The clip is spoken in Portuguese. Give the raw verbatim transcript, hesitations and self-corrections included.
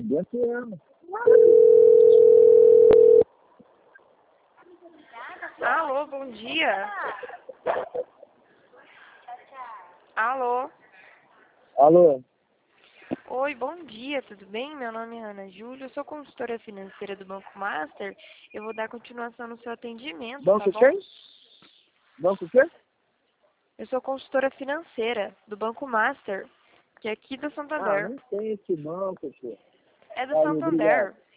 dentro mesmo. Alô, bom dia. Alô. Alô? Oi, bom dia, tudo bem? Meu nome é Ana Júlia, eu sou consultora financeira do Banco Master. Eu vou dar continuação no seu atendimento, tá Banco bom? quem? Banco quê? Eu sou consultora financeira do Banco Master, que é aqui do Ah, Santander. não tem esse banco, pô. É do Aí, obrigado. Santander.